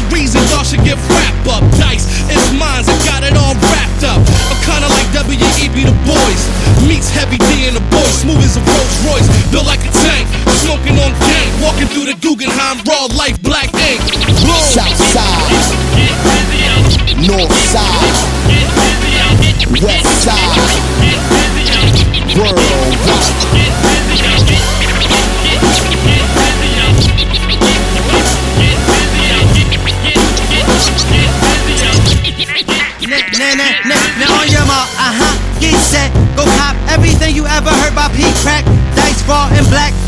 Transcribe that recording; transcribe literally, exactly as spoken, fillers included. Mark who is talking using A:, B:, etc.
A: reason y'all should get wrapped up. Dice, it's mines, I got it all wrapped up. I'm kinda like W E B The Boys meets Heavy D and the boys, smooth as a Rolls Royce, built like a tank, smoking on gang, walking through the Guggenheim, raw life, black ink.
B: South side, north side, west side, worldwide.
C: Now, now, now, now on your mark, uh-huh, get set, go cop everything you ever heard by Pete Crack, Dice Raw and Black.